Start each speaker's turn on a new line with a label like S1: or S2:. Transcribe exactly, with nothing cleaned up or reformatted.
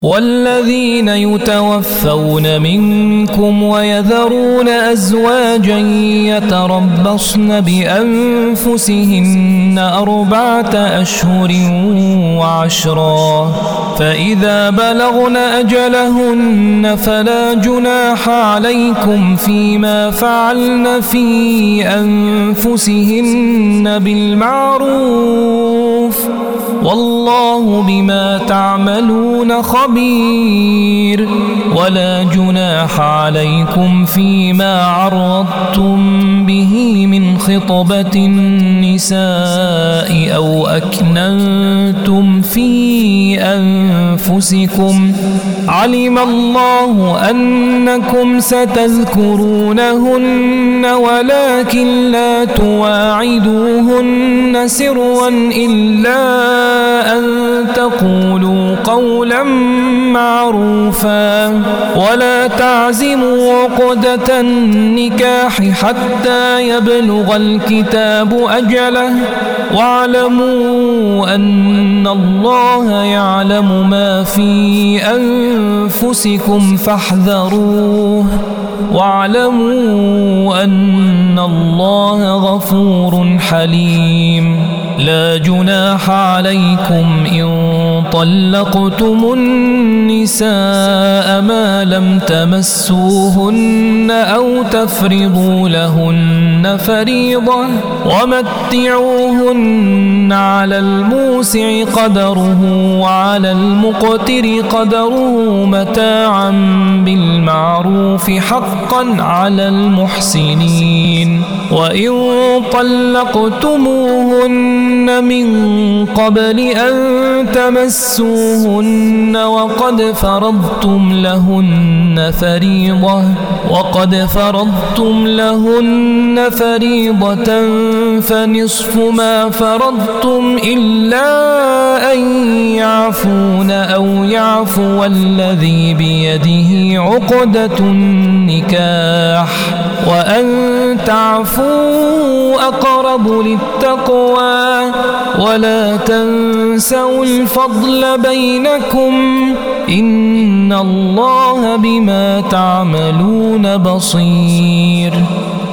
S1: والذين يتوفون منكم ويذرون أزواجا يتربصن بأنفسهن أربعة أشهر وعشرا فإذا بلغن أجلهن فلا جناح عليكم فيما فعلن في أنفسهن بالمعروف والله بما تعملون خبير ولا جناح عليكم فيما عرضتم به من خطبة النساء أو أكننتم في أنفسكم علم الله أنكم ستذكرونهن ولكن لا تواعدوهن سرا إلا أن تقولوا قولا معروفا ولا تعزموا عقدة النكاح حتى يبلغ الكتاب أجله واعلموا أن الله يعلم ما في أنفسكم فاحذروه واعلموا أن الله غفور حليم لا جناح عليكم إن طلقتم النساء ما لم تمسوهن أو تفرضوا لهن فريضة ومتعوهن على الموسع قدره وعلى المقتر قدره متاعا بالمعروف حقا على المحسنين وإن طلقتموهن من قبل أن تمسوهن وقد فرضتم لهن فريضة وقد فرضتم لهن فريضة فنصف ما فرضتم إلا أن يعفون أو يعفو الذي بيده عقدة النكاح وأن تعفوا أقرب للتقوى ولا تنسوا الفضل بينكم إن الله بما تعملون بصير.